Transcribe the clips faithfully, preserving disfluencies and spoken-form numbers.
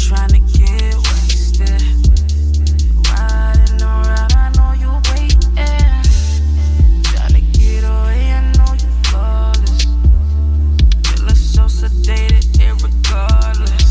tryna get wasted. Riding around, I know you waiting. Tryna get away, I know you flawless. Feeling so sedated, irregardless.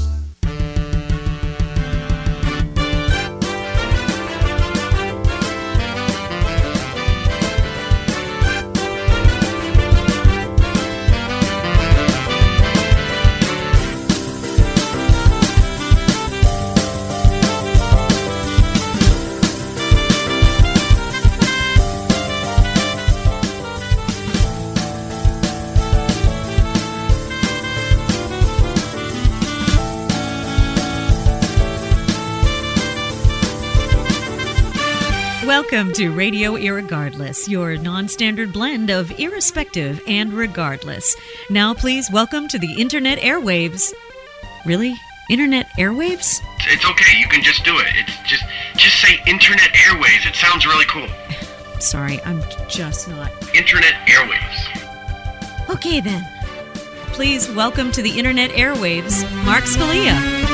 Welcome to Radio Irregardless, your non-standard blend of irrespective and regardless. Now please welcome to the Internet airwaves. Really? Internet airwaves? It's okay, you can just do it. It's just just say Internet airwaves. It sounds really cool. Sorry, I'm just not. Internet airwaves. Okay then. Please welcome to the Internet airwaves, Mark Scalia.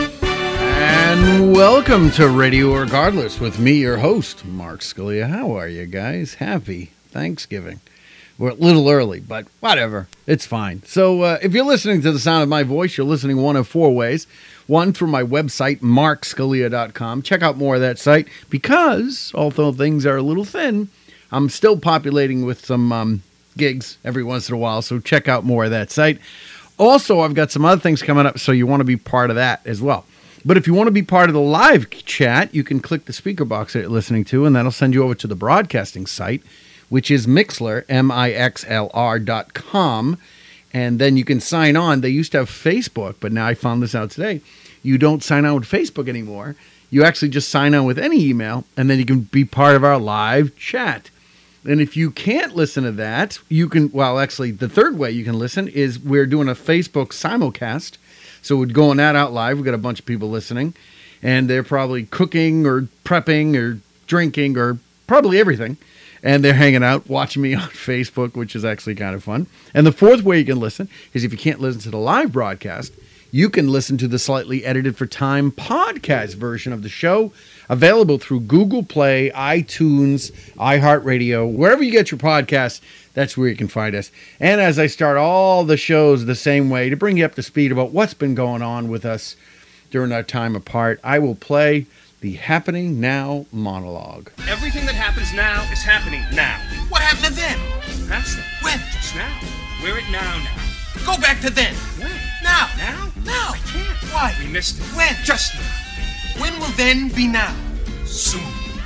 And welcome to Radio Regardless with me, your host, Mark Scalia. How are you guys? Happy Thanksgiving. We're a little early, but whatever. It's fine. So uh, if you're listening to the sound of my voice, you're listening one of four ways. One, through my website, mark scalia dot com. Check out more of that site because, although things are a little thin, I'm still populating with some um, gigs every once in a while, so check out more of that site. Also, I've got some other things coming up, so you want to be part of that as well. But if you want to be part of the live chat, you can click the speaker box that you're listening to, and that'll send you over to the broadcasting site, which is Mixlr, M I X L R dot com. And then you can sign on. They used to have Facebook, but now I found this out today. You don't sign on with Facebook anymore. You actually just sign on with any email, and then you can be part of our live chat. And if you can't listen to that, you can, well, actually, the third way you can listen is we're doing a Facebook simulcast. So we're going that out live. We've got a bunch of people listening, and they're probably cooking or prepping or drinking or probably everything. And they're hanging out, watching me on Facebook, which is actually kind of fun. And the fourth way you can listen is if you can't listen to the live broadcast, you can listen to the slightly edited for time podcast version of the show, available through Google Play, iTunes, iHeartRadio, wherever you get your podcasts. That's where you can find us. And as I start all the shows the same way to bring you up to speed about what's been going on with us during our time apart, I will play the Happening Now monologue. Everything that happens now is happening now. What happened to then? That's it. When? Just now. We're at now now. Go back to then. When? Now. Now? Now. I can't. Why? We missed it. When? Just now. When will then be now? Soon.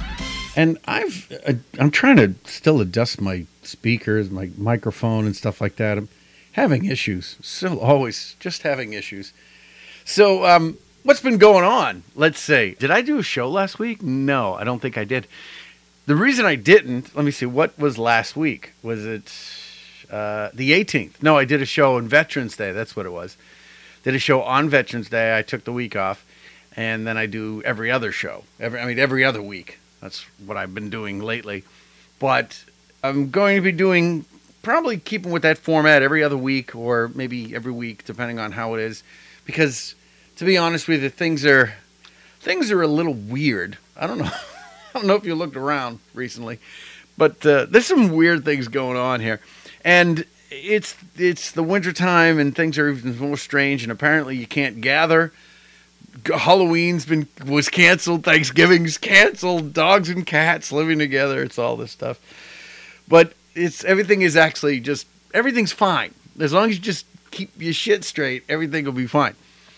And I've, uh, I'm trying to still adjust my speakers, my microphone and stuff like that. I'm having issues. Still always just having issues. So, um, what's been going on? Let's say, did I do a show last week? No, I don't think I did. The reason I didn't, let me see, what was last week? Was it uh, the eighteenth? No, I did a show on Veterans Day. That's what it was. Did a show on Veterans Day. I took the week off, and then I do every other show. Every, I mean, every other week. That's what I've been doing lately. But I'm going to be doing, probably keeping with that format every other week or maybe every week, depending on how it is. Because, to be honest with you, things are things are a little weird. I don't know. I don't know if you looked around recently. But uh, there's some weird things going on here. And it's it's the wintertime and things are even more strange. And apparently you can't gather. Halloween's been was canceled. Thanksgiving's canceled. Dogs and cats living together. It's all this stuff. But it's everything is actually just everything's fine as long as you just keep your shit straight. Everything will be fine.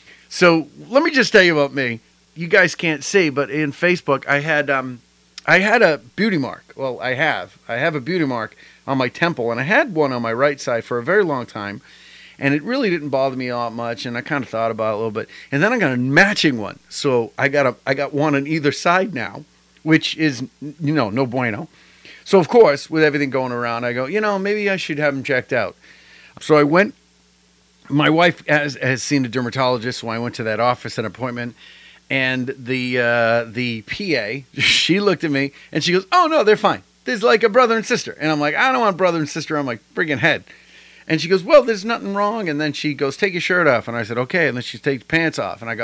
So let me just tell you about me. You guys can't see, but in Facebook, I had um, I had a beauty mark. Well, I have. I have a beauty mark on my temple, and I had one on my right side for a very long time. And it really didn't bother me all much, and I kind of thought about it a little bit. And then I got a matching one, so I got a I got one on either side now, which is you know no bueno. So of course, with everything going around, I go, you know, maybe I should have them checked out. So I went. My wife has, has seen a dermatologist, so I went to that office, an appointment, and the uh, the P A, she looked at me and she goes, "Oh no, they're fine. There's like a brother and sister." And I'm like, "I don't want brother and sister on my friggin' head." And she goes, "Well, there's nothing wrong." And then she goes, "Take your shirt off." And I said, "Okay." And then she takes pants off. And I go,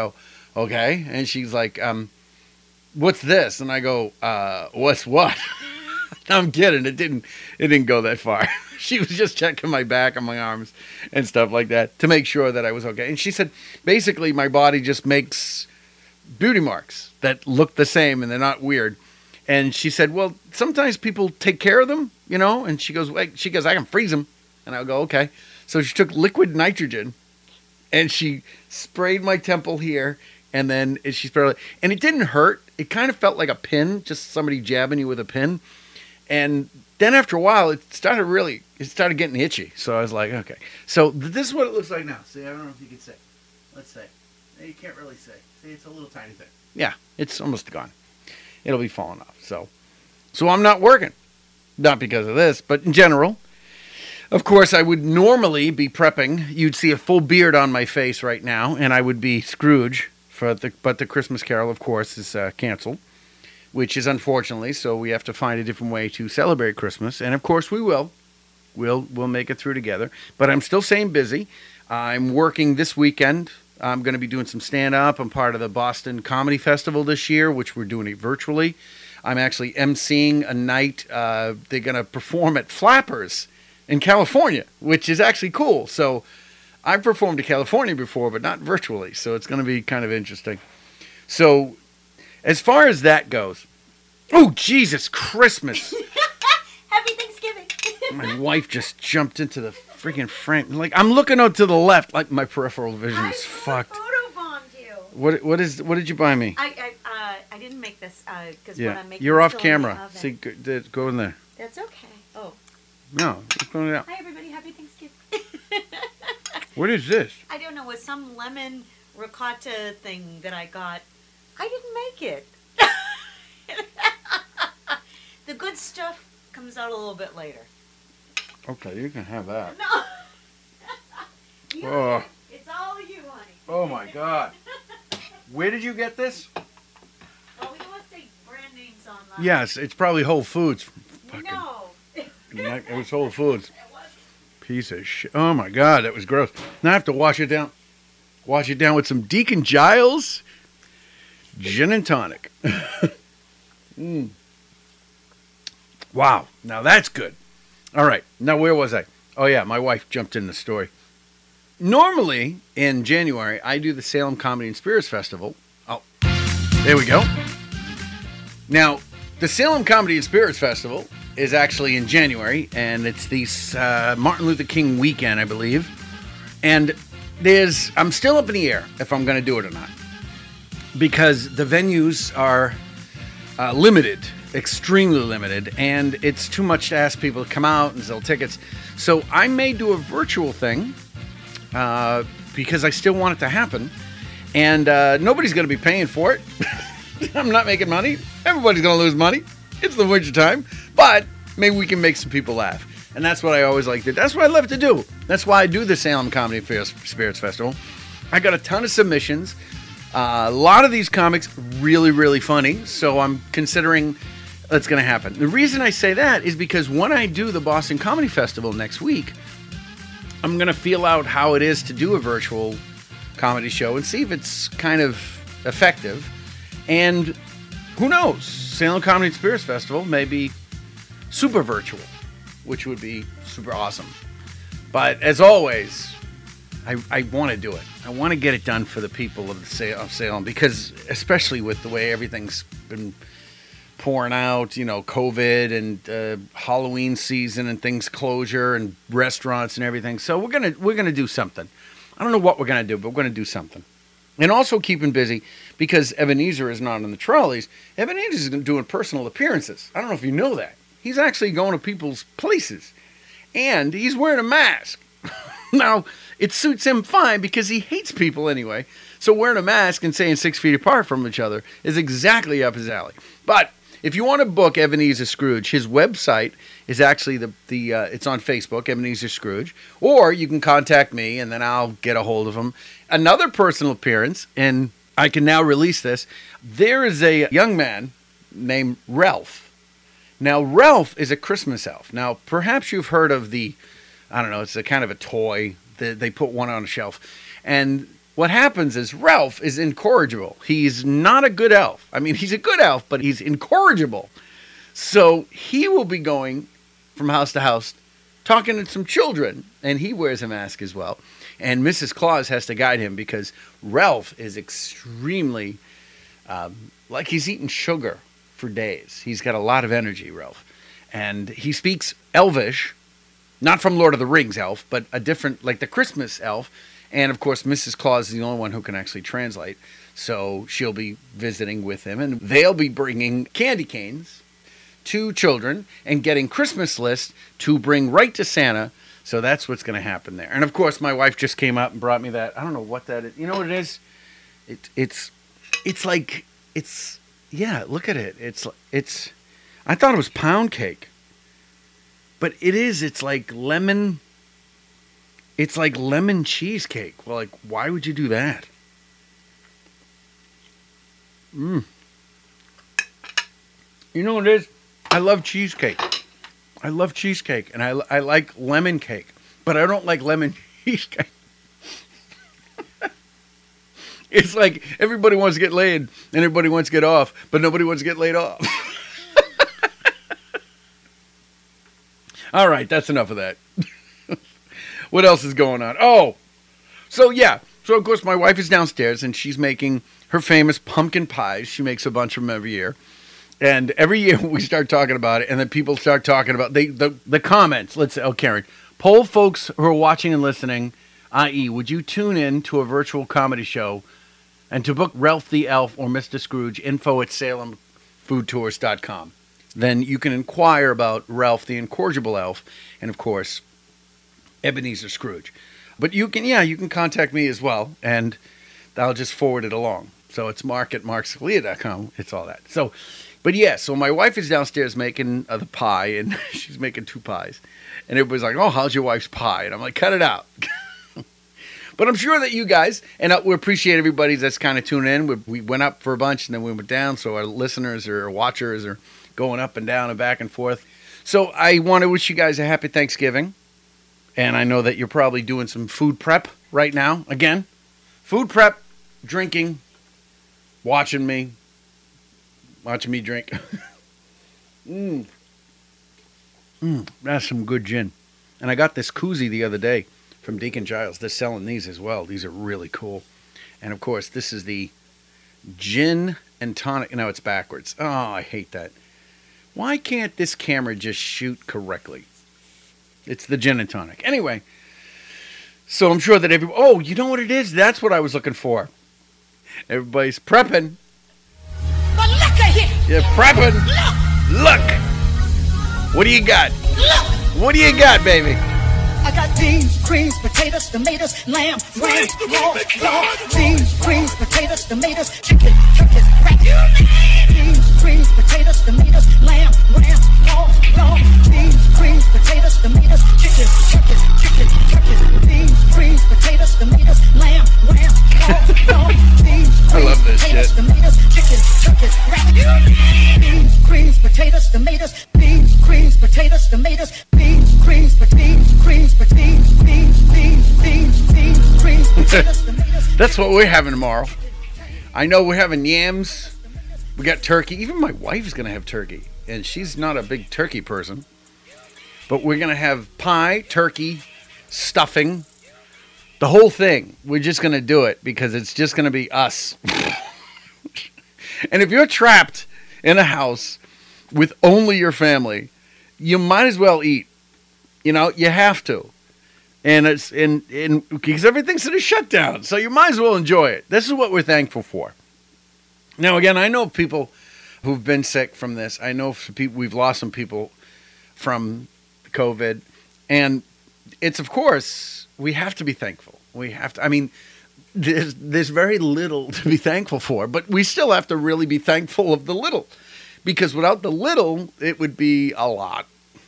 Okay. And she's like, um, what's this? And I go, uh, what's what? I'm kidding. It didn't, it didn't go that far. She was just checking my back and my arms and stuff like that to make sure that I was okay. And she said, basically, my body just makes beauty marks that look the same and they're not weird. And she said, well, sometimes people take care of them, you know? And she goes, wait, she goes, I can freeze them. And I'll go, okay. So she took liquid nitrogen and she sprayed my temple here. And then she sprayed it. And it didn't hurt. It kind of felt like a pin, just somebody jabbing you with a pin. And then after a while, it started really, it started getting itchy. So I was like, okay. So this is what it looks like now. See, I don't know if you can see. Let's see. You can't really see. See, it's a little tiny thing. Yeah, it's almost gone. It'll be falling off. So, so I'm not working. Not because of this, but in general. Of course, I would normally be prepping. You'd see a full beard on my face right now, and I would be Scrooge. For the, but the Christmas Carol, of course, is uh, canceled. Which is unfortunately, so we have to find a different way to celebrate Christmas. And of course we will. We'll we'll make it through together. But I'm still staying busy. I'm working this weekend. I'm going to be doing some stand-up. I'm part of the Boston Comedy Festival this year, which we're doing it virtually. I'm actually emceeing a night. Uh, they're going to perform at Flappers in California, which is actually cool. So I've performed to California before, but not virtually. So it's going to be kind of interesting. So as far as that goes, oh, Jesus, Christmas. Happy Thanksgiving. My wife just jumped into the freaking frame. Like, I'm looking out to the left, like my peripheral vision is fucked. I photobombed you. What What is? What did you buy me? I I, uh, I didn't make this because Yeah, when I'm making you're it's off still in the camera. oven. See, go, d- go in there. That's okay. Oh, No, it's going out. hi everybody. Happy Thanksgiving. What is this? I don't know. It was some lemon ricotta thing that I got. I didn't make it. The good stuff comes out a little bit later. Okay, you can have that. No. You Oh. know, it's all you, honey. Oh my God. Where did you get this? Oh, we don't want to say brand names online. Yes, it's probably Whole Foods. Fucking, No. it was Whole Foods. It wasn't. Piece of shit. Oh my God, that was gross. Now I have to wash it down. Wash it down with some Deacon Giles gin and tonic. mm. Wow, now that's good. All right, now where was I? Oh yeah, my wife jumped in the story. Normally in January, I do the Salem Comedy and Spirits Festival. Oh, there we go. Now, the Salem Comedy and Spirits Festival is actually in January, and it's the uh, Martin Luther King weekend, I believe. And there's, I'm still up in the air if I'm going to do it or not, because the venues are uh, limited, extremely limited, and it's too much to ask people to come out and sell tickets. So I may do a virtual thing uh, because I still want it to happen, and uh, nobody's going to be paying for it. I'm not making money. Everybody's going to lose money. It's the winter time, but maybe we can make some people laugh. And that's what I always like to do. That's what I love to do. That's why I do the Salem Comedy and Spirits Festival. I got a ton of submissions. Uh, a lot of these comics really, really funny. So I'm considering that's going to happen. The reason I say that is because when I do the Boston Comedy Festival next week, I'm going to feel out how it is to do a virtual comedy show and see if it's kind of effective. And who knows? Salem Comedy and Spirits Festival may be super virtual, which would be super awesome. But as always, I, I want to do it. I want to get it done for the people of, the Sa- of Salem, because especially with the way everything's been pouring out, you know, COVID and uh, Halloween season and things closure and restaurants and everything. So we're gonna we're gonna do something. I don't know what we're gonna do, but we're gonna do something. And also keeping busy, because Ebenezer is not on the trolleys. Ebenezer is doing personal appearances. I don't know if you know that. He's actually going to people's places. And he's wearing a mask. Now, it suits him fine because he hates people anyway. So wearing a mask and staying six feet apart from each other is exactly up his alley. But if you want to book Ebenezer Scrooge, his website is actually the, the uh, it's on Facebook, Ebenezer Scrooge. Or you can contact me and then I'll get a hold of him. Another personal appearance, and I can now release this. There is a young man named Ralph. Now, Ralph is a Christmas elf. Now, perhaps you've heard of the, I don't know, it's a kind of a toy. They, they put one on a shelf. And what happens is Ralph is incorrigible. He's not a good elf. I mean, he's a good elf, but he's incorrigible. So he will be going from house to house talking to some children, and he wears a mask as well. And Missus Claus has to guide him because Ralph is extremely, um, like he's eaten sugar for days. He's got a lot of energy, Ralph. And he speaks Elvish, not from Lord of the Rings elf, but a different, like the Christmas elf. And, of course, Missus Claus is the only one who can actually translate. So she'll be visiting with him, and they'll be bringing candy canes to children and getting Christmas lists to bring right to Santa. So that's what's going to happen there. And, of course, my wife just came up and brought me that. I don't know what that is. You know what it is? It, it's it's like, it's, yeah, look at it. It's, it's, I thought it was pound cake. But it is. It's like lemon. It's like lemon cheesecake. Well, like, why would you do that? Mmm. You know what it is? I love cheesecake. I love cheesecake, and I, I like lemon cake, but I don't like lemon cheesecake. It's like everybody wants to get laid, and everybody wants to get off, but nobody wants to get laid off. All right, that's enough of that. What else is going on? Oh, so yeah. So, of course, my wife is downstairs, and she's making her famous pumpkin pies. She makes a bunch of them every year. And every year we start talking about it, and then people start talking about they, the the comments. Let's say, oh, Karen, poll folks who are watching and listening, that is, would you tune in to a virtual comedy show and to book Ralph the Elf or Mister Scrooge, info at salem food tours dot com. Then you can inquire about Ralph the Incorrigible Elf and, of course, Ebenezer Scrooge. But you can, yeah, you can contact me as well, and I'll just forward it along. So it's mark at mark scalia dot com. It's all that. So, but yeah, so my wife is downstairs making uh, the pie, and she's making two pies. And everybody's like, oh, how's your wife's pie? And I'm like, cut it out. But I'm sure that you guys, and we appreciate everybody that's kind of tuning in. We, we went up for a bunch, and then we went down, so our listeners or watchers are going up and down and back and forth. So I want to wish you guys a happy Thanksgiving. And I know that you're probably doing some food prep right now. Again, food prep, drinking, watching me, watching me drink. Mmm. Mmm, that's some good gin. And I got this koozie the other day from Deacon Giles. They're selling these as well. These are really cool. And, of course, this is the gin and tonic. No, it's backwards. Oh, I hate that. Why can't this camera just shoot correctly? It's the gin and tonic. Anyway, so I'm sure that every... Oh, you know what it is? That's what I was looking for. Everybody's prepping. But look at here. You're prepping. Look. Look. What do you got? Look. What do you got, baby? I got beans, creams, potatoes, tomatoes, lamb, ram, raw, raw. Beans, creams, potatoes, tomatoes, chicken, turkeys, rat. Beans, creams, potatoes, tomatoes, lamb, ram, raw, raw. Beans, creams, potatoes, tomatoes, chicken, turkeys, chicken, turkeys. Beans, creams, potatoes, tomatoes, lamb, ram, raw, raw. Beans, I love this potatoes, shit. tomatoes, chicken, turkeys, rat. Beans, creams, potatoes, tomatoes, beans, creams, potatoes, tomatoes, beans, creams, beans, creams, beans, beans, beans, beans, beans, creams, potatoes, tomatoes. That's what we're having tomorrow. I know we're having yams. We got turkey. Even my wife's going to have turkey. And she's not a big turkey person. But we're going to have pie, turkey, stuffing, the whole thing. We're just going to do it because it's just going to be us. And if you're trapped in a house with only your family, you might as well eat. You know, you have to. And it's in in because everything's in a shutdown. So you might as well enjoy it. This is what we're thankful for. Now, again, I know people who've been sick from this. I know people, we've lost some people from COVID. And it's, of course, we have to be thankful. We have to, I mean, there's, there's very little to be thankful for. But we still have to really be thankful of the little. Because without the little, it would be a lot.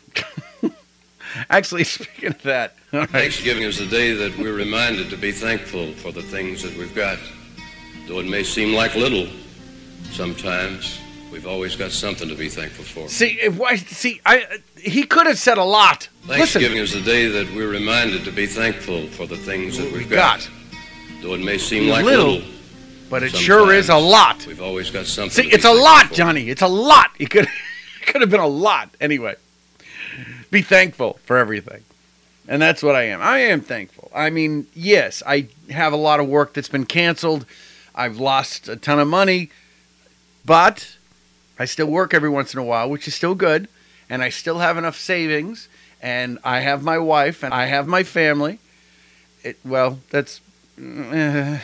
Actually, speaking of that, all right. Thanksgiving is the day that we're reminded to be thankful for the things that we've got. Though it may seem like little, sometimes we've always got something to be thankful for. See, if, why, see, I he could have said a lot. Thanksgiving Listen. is the day that we're reminded to be thankful for the things that we've got. got. Though it may seem It's like little, little, but it sure is a sometimes lot. We've always got something. See, to be it's a thankful lot, for. Johnny. It's a lot. It could, it could have been a lot. Anyway, be thankful for everything. And that's what I am. I am thankful. I mean, yes, I have a lot of work that's been canceled. I've lost a ton of money. But I still work every once in a while, which is still good. And I still have enough savings. And I have my wife. And I have my family. It, well, that's... Uh,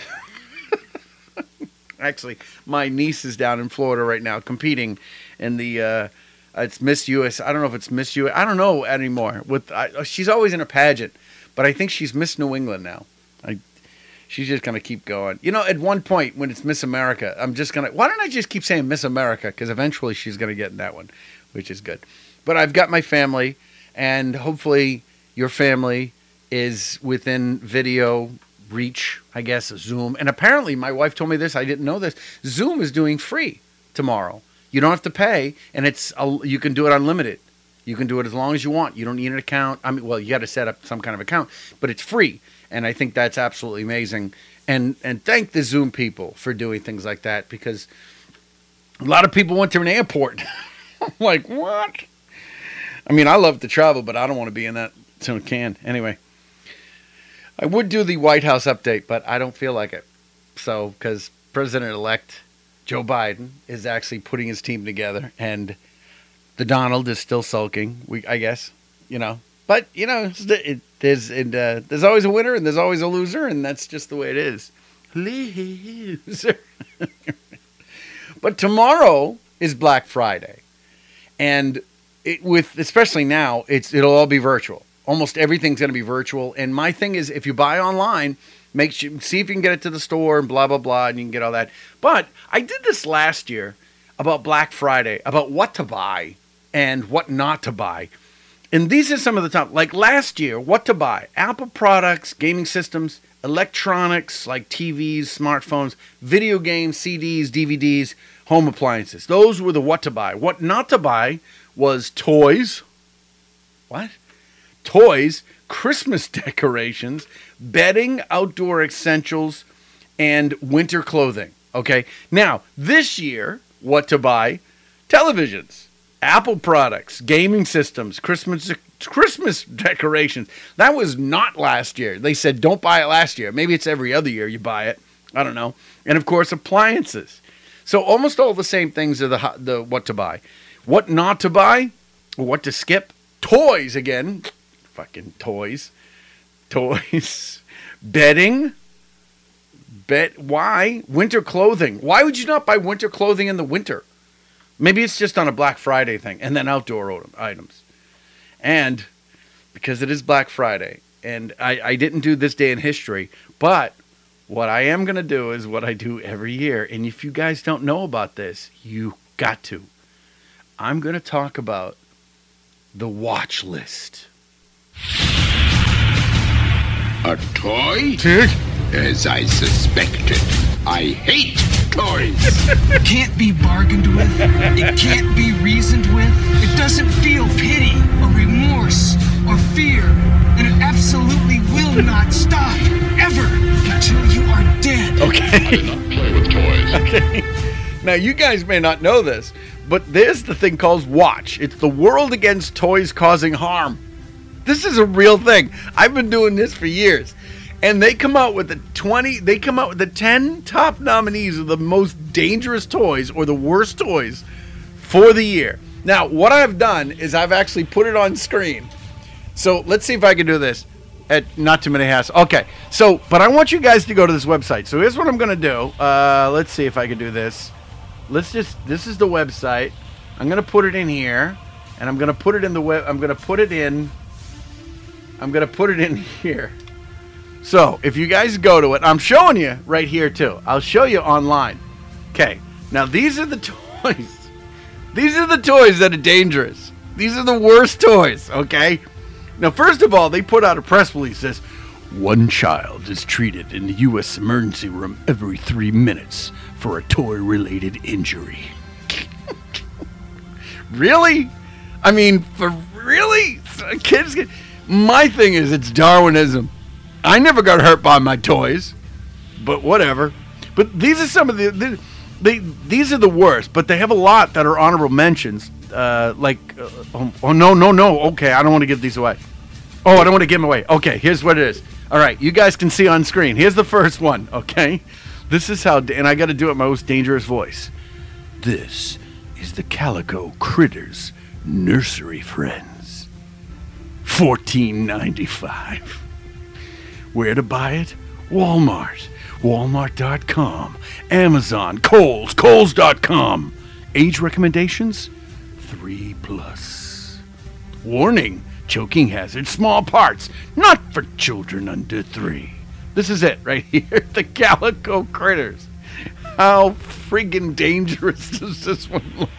actually, my niece is down in Florida right now competing in the... Uh, it's Miss U S. I don't know if it's Miss U S. I don't know anymore. With I, she's always in a pageant. But I think she's Miss New England now. I, she's just going to keep going. You know, at one point when it's Miss America, I'm just going to... Why don't I just keep saying Miss America? Because eventually she's going to get in that one, which is good. But I've got my family, and hopefully your family is within video reach, I guess, Zoom. And apparently, my wife told me this. I didn't know this. Zoom is doing free tomorrow. You don't have to pay, and it's you can do it unlimited. You can do it as long as you want. You don't need an account. I mean, well, you got to set up some kind of account, but it's free. And I think that's absolutely amazing. And and thank the Zoom people for doing things like that, because a lot of people went to an airport. I'm like, what? I mean, I love to travel, but I don't want to be in that tin can. Anyway, I would do the White House update, but I don't feel like it. So, because President-elect Joe Biden is actually putting his team together, and the Donald is still sulking, we, I guess, you know. But, you know, it, it, there's it, uh, there's always a winner and there's always a loser, and that's just the way it is. Loser. But tomorrow is Black Friday. And it, with especially now, it's it'll all be virtual. Almost everything's going to be virtual. And my thing is, if you buy online, make sure, see if you can get it to the store and blah, blah, blah, and you can get all that. But I did this last year about Black Friday, about what to buy and what not to buy. And these are some of the top, like last year, what to buy. Apple products, gaming systems, electronics like T Vs, smartphones, video games, C Ds, D V Ds, home appliances. Those were the what to buy. What not to buy was toys. What? Toys, Christmas decorations, bedding, outdoor essentials, and winter clothing. Okay? Now, this year, what to buy? Televisions, Apple products, gaming systems, Christmas Christmas decorations. That was not last year. They said don't buy it last year. Maybe it's every other year you buy it. I don't know. And, of course, appliances. So almost all the same things are the the what to buy. What not to buy, or what to skip. Toys again. Fucking toys. Toys. Bedding. Bet why? Winter clothing. Why would you not buy winter clothing in the winter? Maybe it's just on a Black Friday thing. And then outdoor items. And because it is Black Friday, and I, I didn't do this day in history, but what I am going to do is what I do every year. And if you guys don't know about this, you got to. I'm going to talk about the watch list. A toy? As I suspected. I hate toys. It can't be bargained with. It can't be reasoned with. It doesn't feel pity or remorse or fear. And it absolutely will not stop, ever, until you are dead. Okay. I do not play with toys. Okay. Now, you guys may not know this, but there's the thing called Watch. It's the World Against Toys Causing Harm. This is a real thing. I've been doing this for years. And they come out with the twenty, they come out with the ten top nominees of the most dangerous toys or the worst toys for the year. Now, what I've done is I've actually put it on screen. So let's see if I can do this at not too many hassle. Okay, so, but I want you guys to go to this website. So here's what I'm going to do. Uh, let's see if I can do this. Let's just, this is the website. I'm going to put it in here, and I'm going to put it in the web, I'm going to put it in, I'm going to put it in here. So, if you guys go to it, I'm showing you right here, too. I'll show you online. Okay, now these are the toys. These are the toys that are dangerous. These are the worst toys, okay? Now, first of all, they put out a press release that says, one child is treated in the U S emergency room every three minutes for a toy-related injury. Really? I mean, for really? Kids get... My thing is, it's Darwinism. I never got hurt by my toys. but whatever. But these are some of the, the they these are the worst. But they have a lot that are honorable mentions. Uh, like, uh, oh, oh no no no. Okay, I don't want to give these away. Oh, I don't want to give them away. Okay, here's what it is. All right, you guys can see on screen. Here's the first one. Okay, this is how, and I got to do it in my most dangerous voice. This is the Calico Critters Nursery Friends. fourteen ninety-five. Where to buy it? Walmart. Walmart dot com. Amazon. Kohl's. Kohl's dot com. Age recommendations? Three plus. Warning. Choking hazard. Small parts. Not for children under three. This is it right here. The Calico Critters. How friggin' dangerous does this one look?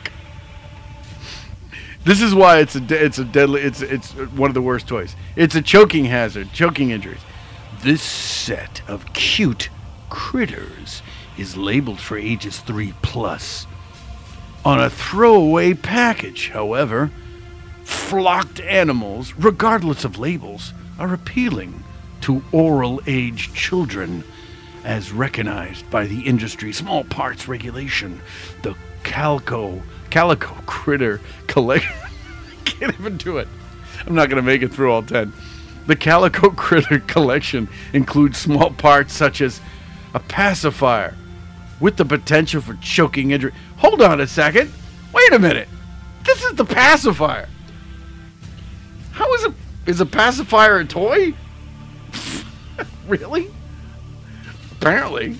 This is why it's a de- it's a deadly it's it's one of the worst toys. It's a choking hazard, choking injuries. This set of cute critters is labeled for ages three plus. On a throwaway package, however, flocked animals, regardless of labels, are appealing to oral-age children, as recognized by the industry small parts regulation. The Calico Calico Critter Collection. I can't even do it. I'm not going to make it through all ten. The Calico Critter Collection includes small parts such as a pacifier with the potential for choking injury. Hold on a second. Wait a minute. This is the pacifier. How is a is a pacifier a toy? Really? Apparently.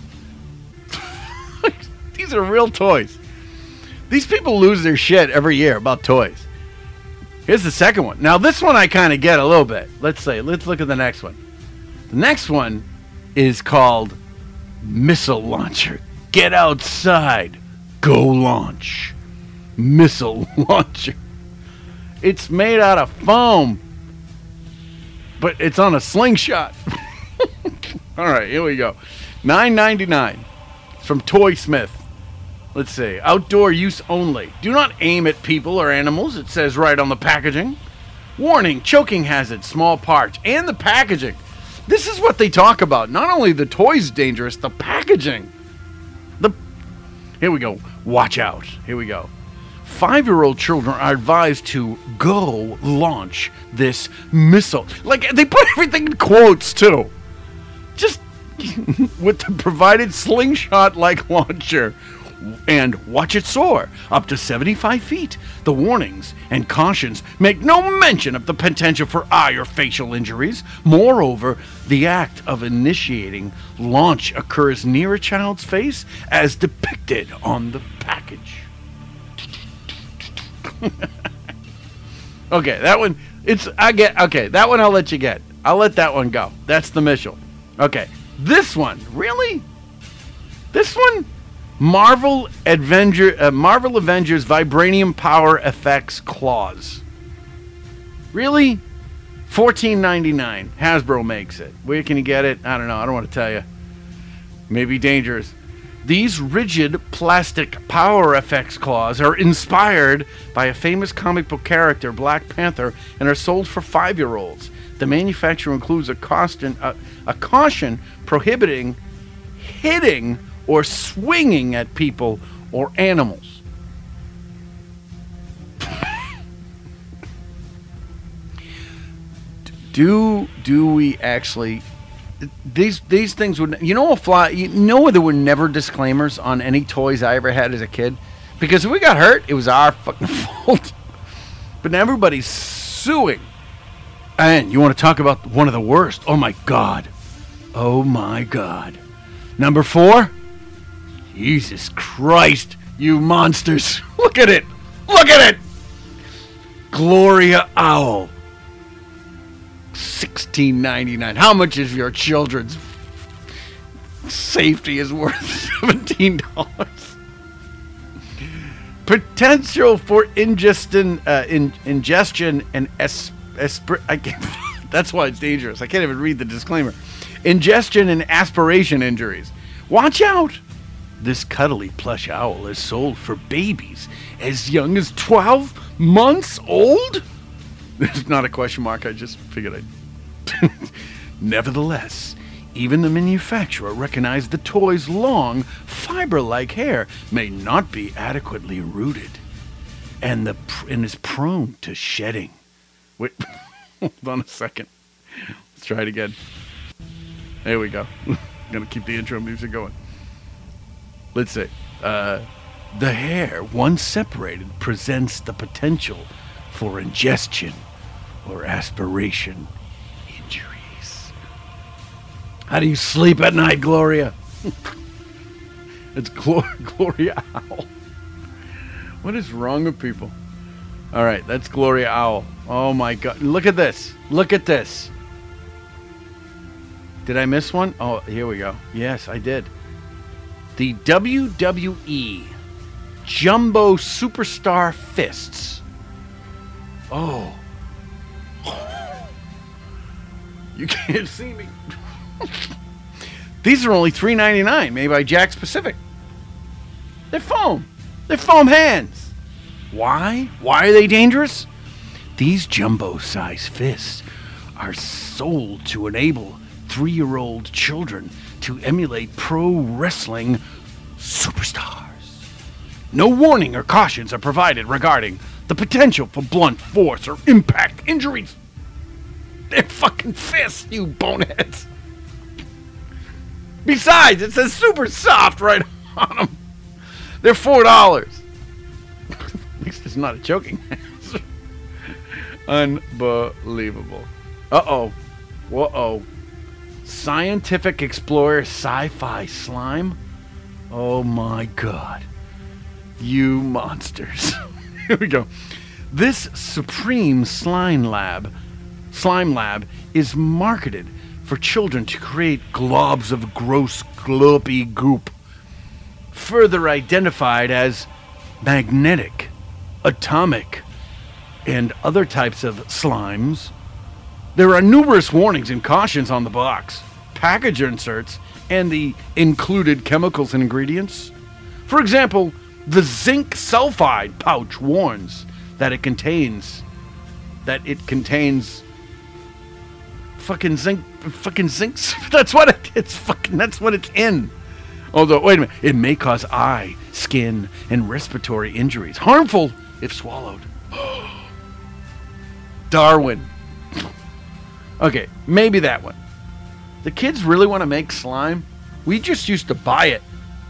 These are real toys. These people lose their shit every year about toys. Here's the second one. Now this one I kind of get a little bit. Let's say, let's look at the next one. The next one is called Missile Launcher. Get outside. Go launch. Missile Launcher. It's made out of foam, but it's on a slingshot. All right, here we go. nine ninety-nine. It's from Toy Smith. Let's see. Outdoor use only. Do not aim at people or animals. It says right on the packaging. Warning, choking hazard, small parts, and the packaging. This is what they talk about. Not only the toy's dangerous, the packaging. The Here we go. Watch out. Here we go. Five-year-old children are advised to go launch this missile. Like, they put everything in quotes, too. Just with the provided slingshot-like launcher. And watch it soar up to seventy-five feet. The warnings and cautions make no mention of the potential for eye or facial injuries. Moreover, the act of initiating launch occurs near a child's face as depicted on the package. Okay, that one, it's, I get, okay, that one I'll let you get. I'll let that one go. That's the missile. Okay, this one, really? This one? Marvel Avenger, uh, Marvel Avengers Vibranium Power Effects Claws. Really? fourteen ninety-nine. Hasbro makes it. Where can you get it? I don't know. I don't want to tell you. Maybe dangerous. These rigid plastic power effects claws are inspired by a famous comic book character, Black Panther, and are sold for five-year-olds. The manufacturer includes a caution, a, a caution prohibiting hitting or swinging at people or animals. do do we actually these these things would, you know, a fly, you know, there were never disclaimers on any toys I ever had as a kid, because if we got hurt, it was our fucking fault. But now everybody's suing. And you want to talk about one of the worst? Oh my god. Oh my god. Number four. Jesus Christ, you monsters. Look at it. Look at it. Gloria Owl. sixteen ninety-nine. How much is your children's safety is worth seventeen dollars? Potential for ingestion, uh, in, ingestion and es, espr- I can't, that's why it's dangerous. I can't even read the disclaimer. Ingestion and aspiration injuries. Watch out. This cuddly plush owl is sold for babies as young as twelve months old? It's not a question mark. I just figured I'd... Nevertheless, Even the manufacturer recognized the toy's long, fiber-like hair may not be adequately rooted, and the and is prone to shedding. Wait, hold on a second. Let's try it again. There we go. I'm gonna keep the intro music going. Let's say, uh, the hair, once separated, presents the potential for ingestion or aspiration injuries. How do you sleep at night, Gloria? It's Glor- Gloria Owl. What is wrong with people? All right, that's Gloria Owl. Oh my God. Look at this. Look at this. Did I miss one? Oh, here we go. Yes, I did. The W W E Jumbo Superstar Fists. Oh. You can't see me. These are only three ninety-nine, made by Jakks Pacific. They're foam. They're foam hands. Why? Why are they dangerous? These jumbo-sized fists are sold to enable three-year-old children to emulate pro wrestling superstars. No warning or cautions are provided regarding the potential for blunt force or impact injuries. They're fucking fists, you boneheads. Besides, it says super soft right on them. They're four dollars. At least it's not a choking hazard. Unbelievable. Uh-oh. Whoa-oh. Scientific Explorer Sci-Fi Slime? Oh my God. You monsters. Here we go. This Supreme Slime Lab, Slime Lab is marketed for children to create globs of gross, gloopy goop, further identified as magnetic, atomic, and other types of slimes. There are numerous warnings and cautions on the box, package inserts, and the included chemicals and ingredients. For example, the zinc sulfide pouch warns that it contains that it contains fucking zinc fucking zinc that's what it, it's fucking that's what it's in. Although wait a minute, it may cause eye, skin, and respiratory injuries, harmful if swallowed. Darwin. Okay, maybe that one. The kids really want to make slime? We just used to buy it.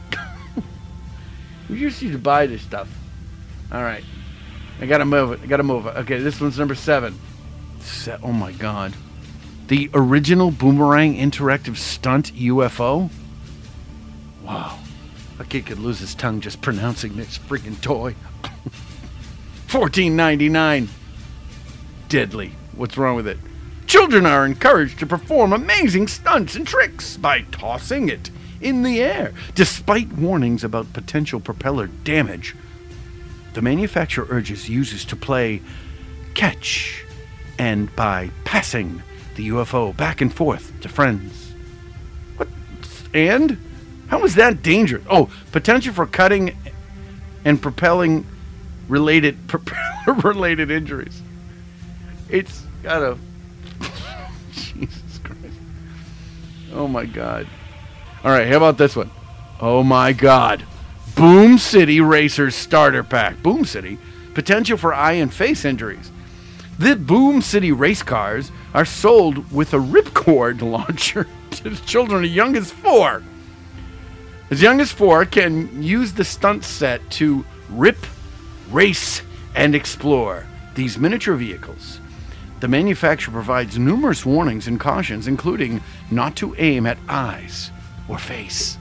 We just used to buy this stuff. All right. I got to move it. I got to move it. Okay, this one's number seven. Se- oh, my God. The original Boomerang Interactive Stunt U F O? Wow. A kid could lose his tongue just pronouncing this freaking toy. fourteen ninety-nine. Deadly. What's wrong with it? Children are encouraged to perform amazing stunts and tricks by tossing it in the air, despite warnings about potential propeller damage. The manufacturer urges users to play catch and by passing the U F O back and forth to friends. What? And? How is that dangerous? Oh, potential for cutting and propelling related propeller related injuries. It's got a Jesus Christ. Oh my God. All right, how about this one? Oh my God. Boom City Racers Starter Pack. Boom City. Potential for eye and face injuries. The Boom City race cars are sold with a ripcord launcher to children as young as four. As young as four can use the stunt set to rip, race, and explore these miniature vehicles. The manufacturer provides numerous warnings and cautions, including not to aim at eyes or face.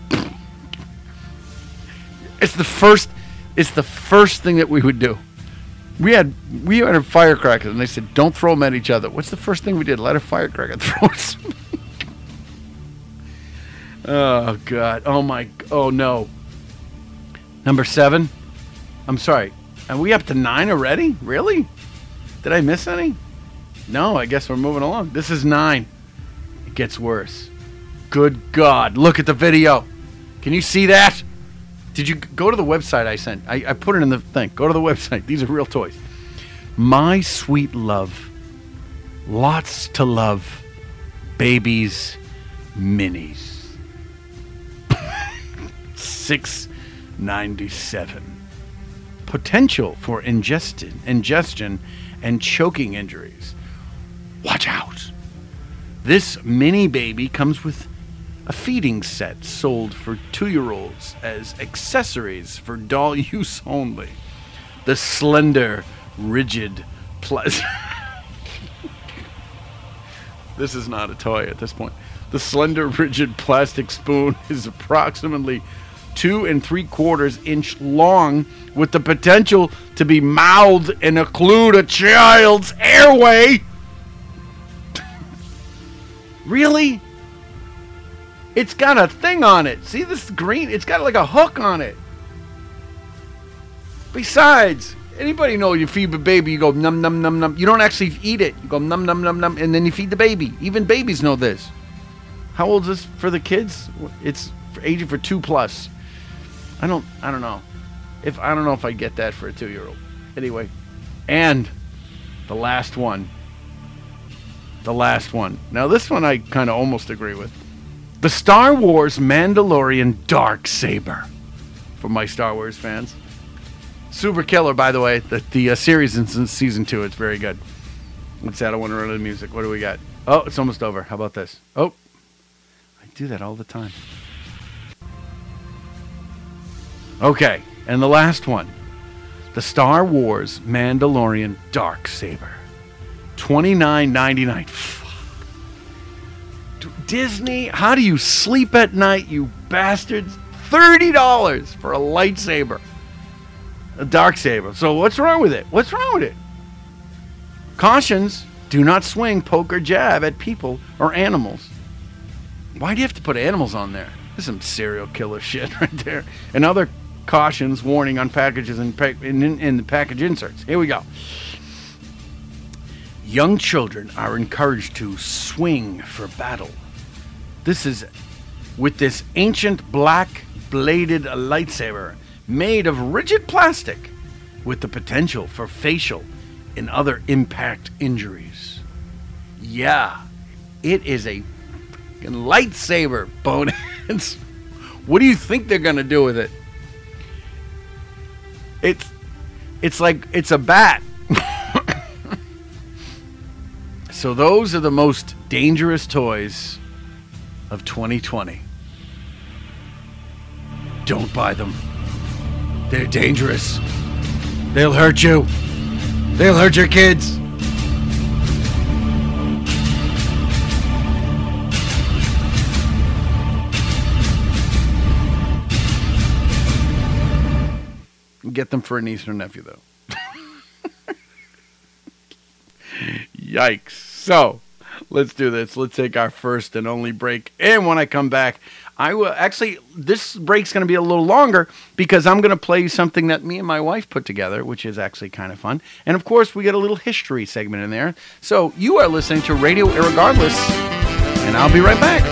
It's the first. It's the first thing that we would do. We had we had firecrackers, and they said, "Don't throw them at each other." What's the first thing we did? Light a firecracker, throw it. Oh God! Oh my! Oh no! Number seven. I'm sorry. Are we up to nine already? Really? Did I miss any? No, I guess we're moving along. This is nine. It gets worse. Good God. Look at the video. Can you see that? Did you go to the website I sent? I, I put it in the thing. Go to the website. These are real toys. My sweet love. Lots to love. Babies. minis. six ninety-seven. Potential for ingestion, ingestion and choking injuries. Watch out. This mini baby comes with a feeding set sold for two-year-olds as accessories for doll use only. The slender, rigid plastic. This is not a toy at this point. The slender, rigid plastic spoon is approximately two and three quarters inch long, with the potential to be mouthed and occlude a child's airway. Really? It's got a thing on it. See this green? It's got like a hook on it. Besides, anybody know you feed a baby, you go num num num num. You don't actually eat it. You go num num num num, and then you feed the baby. Even babies know this. How old is this for the kids? It's for age for two plus. I don't. I don't know. If I don't know if I get that for a two-year-old. Anyway, and the last one. The last one. Now this one I kind of almost agree with. The Star Wars Mandalorian Darksaber. For my Star Wars fans. Super killer, by the way. The, the uh, series in season two, it's very good. What's that? I want to run into the music. What do we got? Oh, it's almost over. How about this? Oh, I do that all the time. Okay, and the last one. The Star Wars Mandalorian Darksaber. twenty-nine ninety-nine. Disney, how do you sleep at night, you bastards? thirty dollars for a lightsaber. A Darksaber. So what's wrong with it? What's wrong with it? Cautions, do not swing, poke, or jab at people or animals. Why do you have to put animals on there? There's some serial killer shit right there. And other cautions, warning on packages and pa- in, in, in the package inserts. Here we go. Young children are encouraged to swing for battle. This is with this ancient black bladed lightsaber made of rigid plastic with the potential for facial and other impact injuries. Yeah, it is a lightsaber, boneheads. What do you think they're going to do with it? It's, it's like, it's a bat. So those are the most dangerous toys of twenty twenty. Don't buy them. They're dangerous. They'll hurt you. They'll hurt your kids. Get them for a niece or nephew, though. Yikes. So, let's do this. Let's take our first and only break. And when I come back, I will actually, this break's going to be a little longer because I'm going to play you something that me and my wife put together, which is actually kind of fun. And of course, we get a little history segment in there. So, you are listening to Radio Irregardless, and I'll be right back.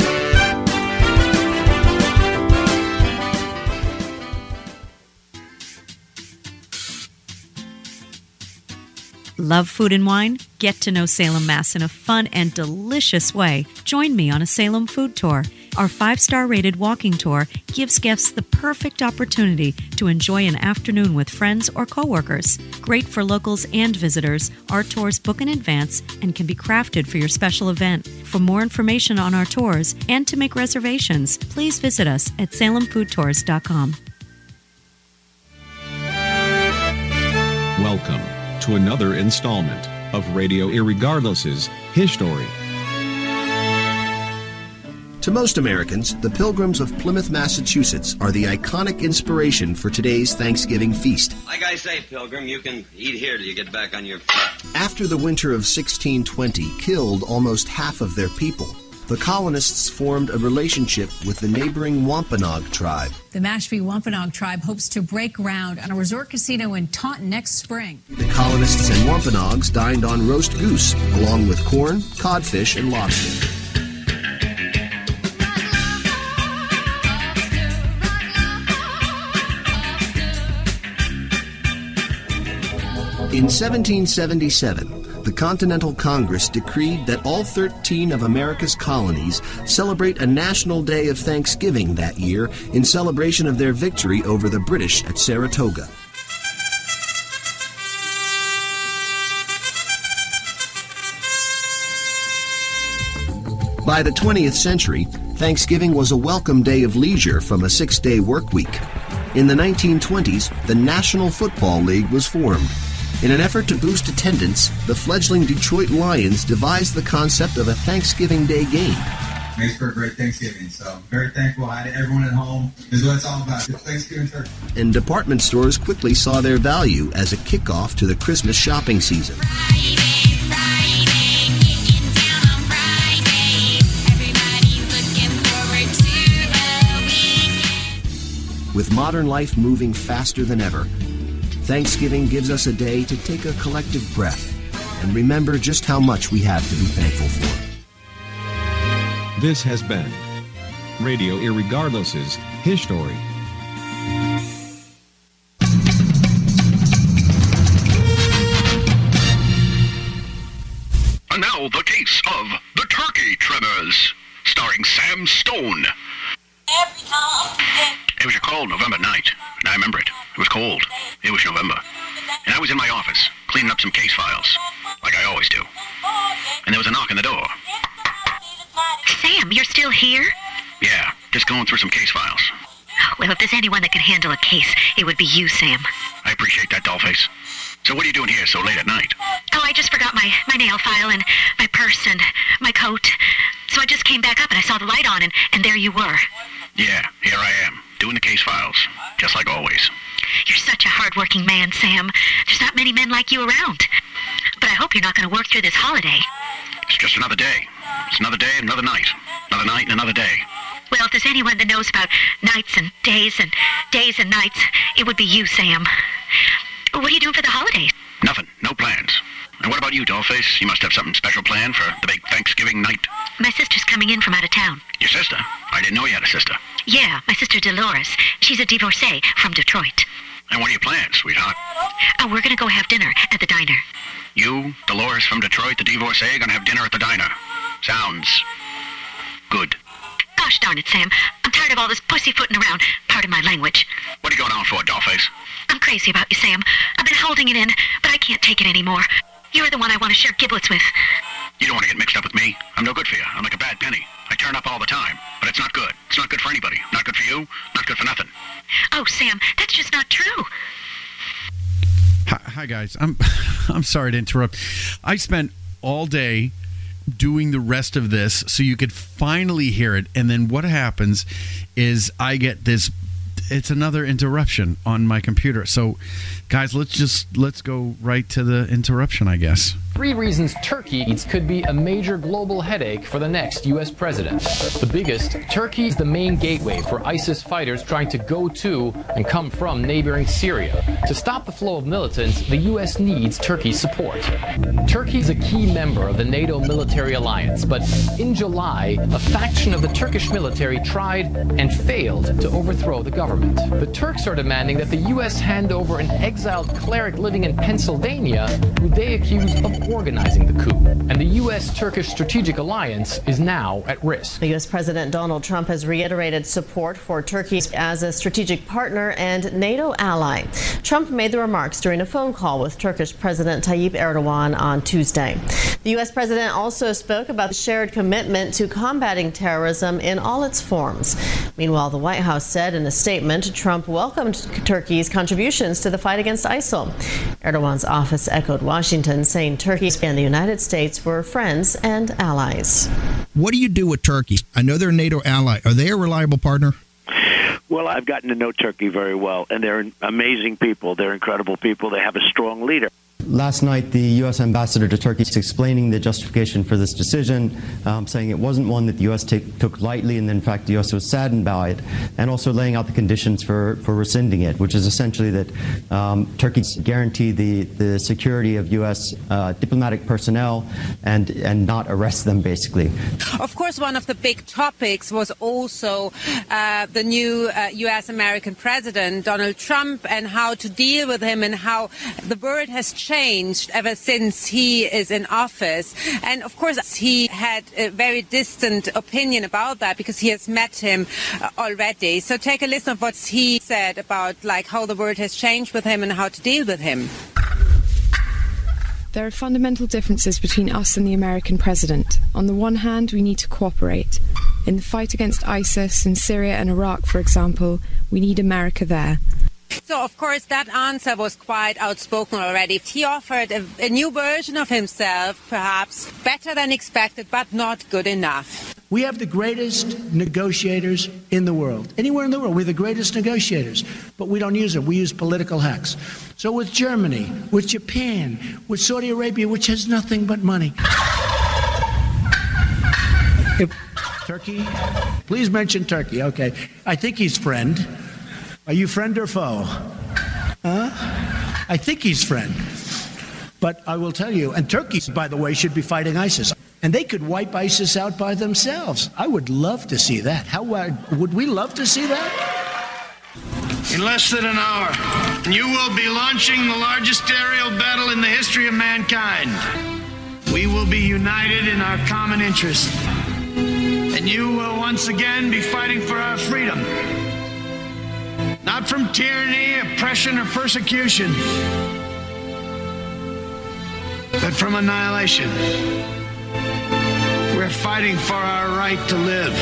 Love food and wine? Get to know Salem, Mass in a fun and delicious way. Join me on a Salem food tour. Our five-star rated walking tour gives guests the perfect opportunity to enjoy an afternoon with friends or coworkers. Great for locals and visitors, our tours book in advance and can be crafted for your special event. For more information on our tours and to make reservations, please visit us at salem food tours dot com. Welcome to another installment of Radio Irregardless's His Story. To most Americans, the Pilgrims of Plymouth, Massachusetts are the iconic inspiration for today's Thanksgiving feast. Like I say, Pilgrim, you can eat here till you get back on your feet. After the winter of sixteen twenty killed almost half of their people, the colonists formed a relationship with the neighboring Wampanoag tribe. The Mashpee Wampanoag tribe hopes to break ground on a resort casino in Taunton next spring. The colonists and Wampanoags dined on roast goose, along with corn, codfish, and lobster. In seventeen seventy-seven, the Continental Congress decreed that all thirteen of America's colonies celebrate a national day of Thanksgiving that year in celebration of their victory over the British at Saratoga. By the twentieth century, Thanksgiving was a welcome day of leisure from a six-day work week. In the nineteen twenties, the National Football League was formed. In an effort to boost attendance, the fledgling Detroit Lions devised the concept of a Thanksgiving Day game. Makes for a great Thanksgiving, so I'm very thankful. Hi to everyone at home. This is what it's all about. It's Thanksgiving turkey. And department stores quickly saw their value as a kickoff to the Christmas shopping season. With modern life moving faster than ever, Thanksgiving gives us a day to take a collective breath and remember just how much we have to be thankful for. This has been Radio Irregardless's His Story. And now the case of the Turkey Tremors, starring Sam Stone. It was a cold November night, and I remember it. It was cold. It was November. And I was in my office, cleaning up some case files, like I always do. And there was a knock on the door. Sam, you're still here? Yeah, just going through some case files. Well, if there's anyone that can handle a case, it would be you, Sam. I appreciate that, Dollface. So what are you doing here so late at night? Oh, I just forgot my, my nail file and my purse and my coat. So I just came back up and I saw the light on, and, and there you were. Yeah, here I am, doing the case files, just like always. You're such a hard-working man, Sam. There's not many men like you around. But I hope you're not going to work through this holiday. It's just another day. It's another day and another night. Another night and another day. Well, if there's anyone that knows about nights and days and days and nights, it would be you, Sam. What are you doing for the holidays? Nothing. No plans. And what about you, Dollface? You must have something special planned for the big Thanksgiving night. My sister's coming in from out of town. Your sister? I didn't know you had a sister. Yeah, my sister Dolores. She's a divorcee from Detroit. And what are your plans, sweetheart? Oh, we're going to go have dinner at the diner. You, Dolores from Detroit, the divorcee, gonna have dinner at the diner. Sounds good. Gosh darn it, Sam. I'm tired of all this pussyfooting around. Pardon my language. What are you going on for, Dollface? I'm crazy about you, Sam. I've been holding it in, but I can't take it anymore. You're the one I want to share giblets with. You don't want to get mixed up with me. I'm no good for you. I'm like a bad penny. I turn up all the time, but it's not good. It's not good for anybody. Not good for you. Not good for nothing. Oh, Sam, that's just not true. Hi, hi guys. I'm I'm sorry to interrupt. I spent all day doing the rest of this so you could finally hear it, and then what happens is I get this. It's another interruption on my computer. So, guys, let's just let's go right to the interruption, I guess. Three reasons Turkey could be a major global headache for the next U S president. The biggest, Turkey is the main gateway for ISIS fighters trying to go to and come from neighboring Syria. To stop the flow of militants, the U S needs Turkey's support. Turkey is a key member of the NATO military alliance, but in July, a faction of the Turkish military tried and failed to overthrow the government. The Turks are demanding that the U S hand over an exiled cleric living in Pennsylvania who they accuse of organizing the coup. And the U S Turkish strategic alliance is now at risk. The U S President Donald Trump has reiterated support for Turkey as a strategic partner and NATO ally. Trump made the remarks during a phone call with Turkish President Tayyip Erdogan on Tuesday. The U S President also spoke about the shared commitment to combating terrorism in all its forms. Meanwhile, the White House said in a statement Trump welcomed Turkey's contributions to the fight against ISIL. Erdogan's office echoed Washington, saying Turkey and the United States were friends and allies. What do you do with Turkey? I know they're a NATO ally. Are they a reliable partner? Well, I've gotten to know Turkey very well, and they're amazing people. They're incredible people. They have a strong leader. Last night, the U S ambassador to Turkey is explaining the justification for this decision, um, saying it wasn't one that the U S take, took lightly, and in fact, the U S was saddened by it, and also laying out the conditions for, for rescinding it, which is essentially that um, Turkey guarantee the, the security of U S uh, diplomatic personnel and, and not arrest them, basically. Of course, one of the big topics was also uh, the new uh, U S American president, Donald Trump, and how to deal with him and how the world has changed changed ever since he is in office. And of course, he had a very distant opinion about that because he has met him uh, already. So take a listen of what he said about like how the world has changed with him and how to deal with him. There are fundamental differences between us and the American president. On the one hand, we need to cooperate. In the fight against ISIS in Syria and Iraq, for example, we need America there. So, of course, that answer was quite outspoken already. He offered a, a new version of himself, perhaps better than expected, but not good enough. We have the greatest negotiators in the world. Anywhere in the world, we're the greatest negotiators. But we don't use them. We use political hacks. So with Germany, with Japan, with Saudi Arabia, which has nothing but money. If Turkey, please mention Turkey. Okay. I think he's friend. Are you friend or foe? Huh? I think he's friend. But I will tell you, and Turkey, by the way, should be fighting ISIS. And they could wipe ISIS out by themselves. I would love to see that. How uh, would we love to see that? In less than an hour, you will be launching the largest aerial battle in the history of mankind. We will be united in our common interest. And you will once again be fighting for our freedom. Not from tyranny, oppression, or persecution, but from annihilation. We're fighting for our right to live,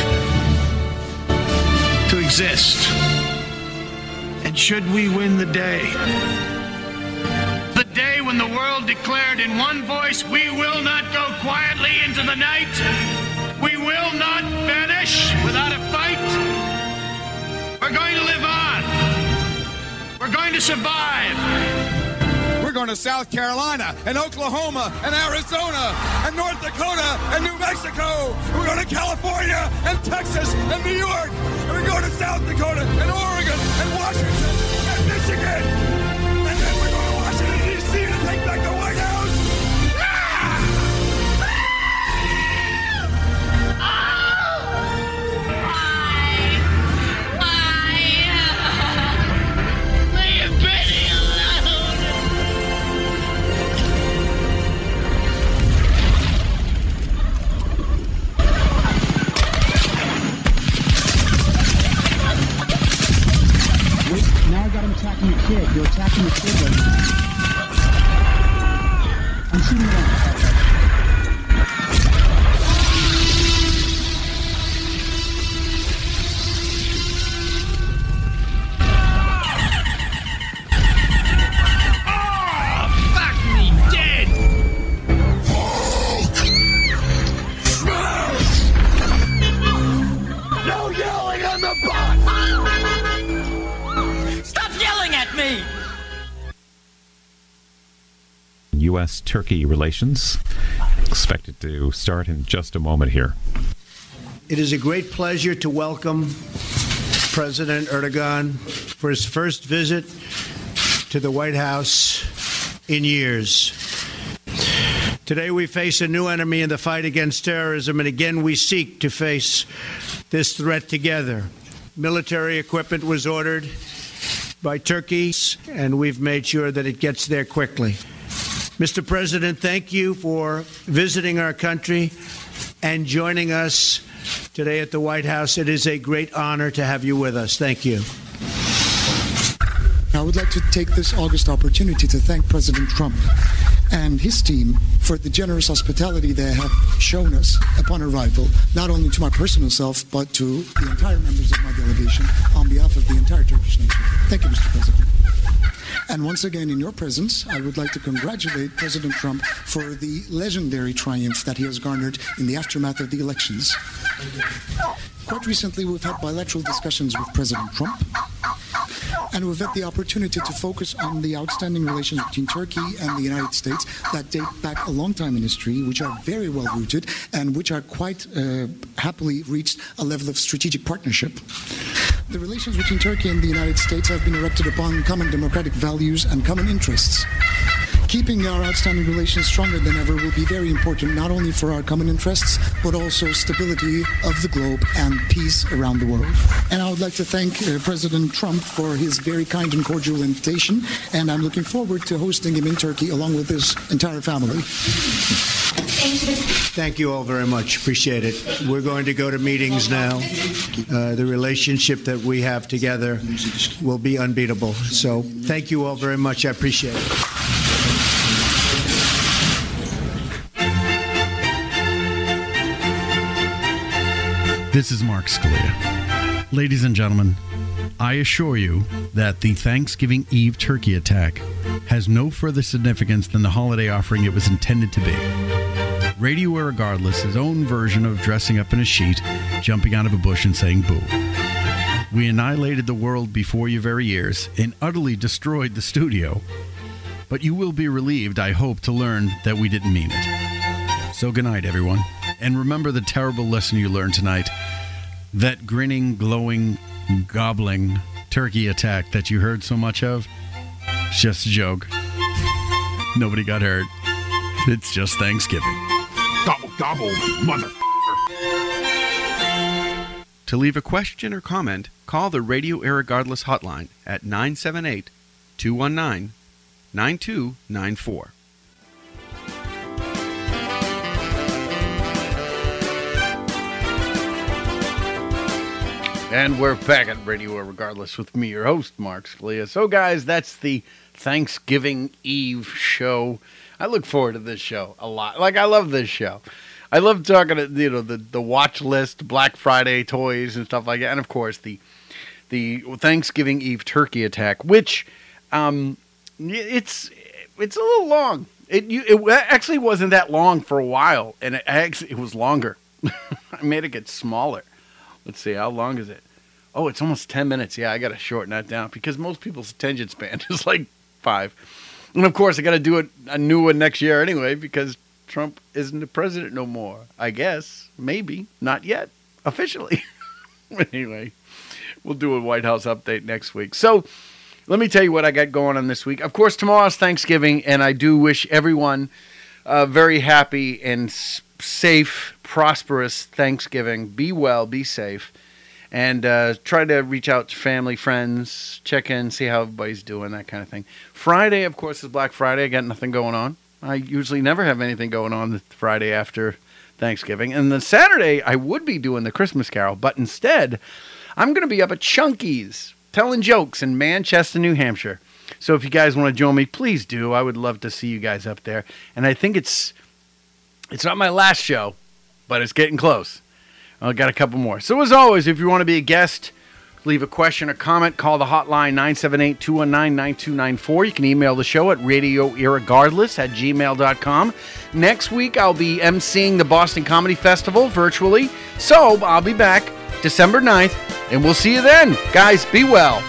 to exist. And should we win the day, the day when the world declared in one voice, we will not go quietly into the night, we will not vanish without a fight, we're going to live on, we're going to survive. We're going to South Carolina and Oklahoma and Arizona and North Dakota and New Mexico. We're going to California and Texas and New York. And we're going to South Dakota and Oregon and Washington and Michigan. And then we're going to Washington, D C to take back the White House. Now I got him attacking the kid. You're attacking the kid right now. I'm shooting it out. U S Turkey relations expected to start in just a moment here. It is a great pleasure to welcome President Erdogan for his first visit to the White House in years. Today we face a new enemy in the fight against terrorism, and again we seek to face this threat together. Military equipment was ordered by Turkey, and we've made sure that it gets there quickly. Mister President, thank you for visiting our country and joining us today at the White House. It is a great honor to have you with us. Thank you. I would like to take this August opportunity to thank President Trump and his team for the generous hospitality they have shown us upon arrival, not only to my personal self, but to the entire members of my delegation on behalf of the entire Turkish nation. Thank you, Mister President. And once again, in your presence, I would like to congratulate President Trump for the legendary triumph that he has garnered in the aftermath of the elections. Quite recently, we've had bilateral discussions with President Trump, and we've had the opportunity to focus on the outstanding relations between Turkey and the United States that date back a long time in history, which are very well rooted and which are quite uh, happily reached a level of strategic partnership. The relations between Turkey and the United States have been erected upon common democratic values and common interests. keeping our outstanding relations stronger than ever will be very important, not only for our common interests, but also stability of the globe and peace around the world. And I would like to thank uh, President Trump for his very kind and cordial invitation, and I'm looking forward to hosting him in Turkey along with his entire family. Thank you all very much. Appreciate it. We're going to go to meetings now. Uh, the relationship that we have together will be unbeatable. So thank you all very much. I appreciate it. This is Mark Scalia. Ladies and gentlemen, I assure you that the Thanksgiving Eve turkey attack has no further significance than the holiday offering it was intended to be. Radio Irregardless' own version of dressing up in a sheet, jumping out of a bush and saying boo. We annihilated the world before your very ears and utterly destroyed the studio. But you will be relieved, I hope, to learn that we didn't mean it. So good night, everyone. And remember the terrible lesson you learned tonight. That grinning, glowing, gobbling turkey attack that you heard so much of, it's just a joke. Nobody got hurt. It's just Thanksgiving. Gobble, gobble, mother. To leave a question or comment, call the Radio Irregardless hotline at nine seven eight, two one nine, nine two nine four. And we're back at Radio Irregardless with me, your host, Mark Scalia. So, guys, that's the Thanksgiving Eve show. I look forward to this show a lot. Like, I love this show. I love talking to, you know, the, the watch list, Black Friday toys and stuff like that. And, of course, the the Thanksgiving Eve turkey attack, which um, it's it's a little long. It, you, it actually wasn't that long for a while, and it, actually, it was longer. I made it get smaller. Let's see, how long is it? Oh, it's almost ten minutes. Yeah, I got to shorten that down because most people's attention span is like five. And, of course, I got to do it, a new one next year anyway because Trump isn't the president no more. I guess. Maybe. Not yet. Officially. Anyway, we'll do a White House update next week. So, let me tell you what I got going on this week. Of course, tomorrow's Thanksgiving, and I do wish everyone a very happy and safe, prosperous Thanksgiving. Be well, be safe, and uh, try to reach out to family, friends, check in, see how everybody's doing, that kind of thing. Friday, of course, is Black Friday. I got nothing going on. I usually never have anything going on the Friday after Thanksgiving. And the Saturday, I would be doing the Christmas Carol, but instead, I'm going to be up at Chunky's telling jokes in Manchester, New Hampshire. So if you guys want to join me, please do. I would love to see you guys up there. And I think it's it's not my last show, but it's getting close. I've got a couple more. So as always, if you want to be a guest, leave a question or comment, call the hotline nine seven eight, two one nine, nine two nine four. You can email the show at radio irregardless at gmail dot com. Next week, I'll be emceeing the Boston Comedy Festival virtually. So I'll be back December ninth, and we'll see you then. Guys, be well.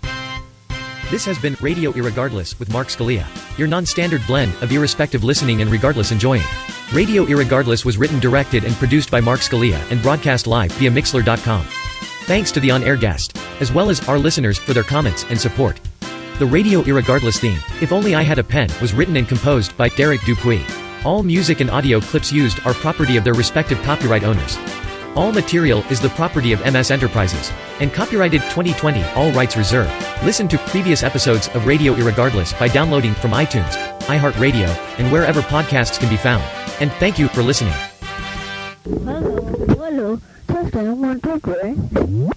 This has been Radio Irregardless with Mark Scalia, your non-standard blend of irrespective listening and regardless enjoying. Radio Irregardless was written, directed, and produced by Mark Scalia and broadcast live via Mixlr dot com. Thanks to the on-air guest, as well as our listeners for their comments and support. The Radio Irregardless theme, If Only I Had a Pen, was written and composed by Derek Dupuis. All music and audio clips used are property of their respective copyright owners. All material is the property of M S Enterprises, and copyrighted twenty twenty, all rights reserved. Listen to previous episodes of Radio Irregardless by downloading from iTunes, iHeartRadio, and wherever podcasts can be found. And thank you for listening. Hello, hello, testing one, two, three.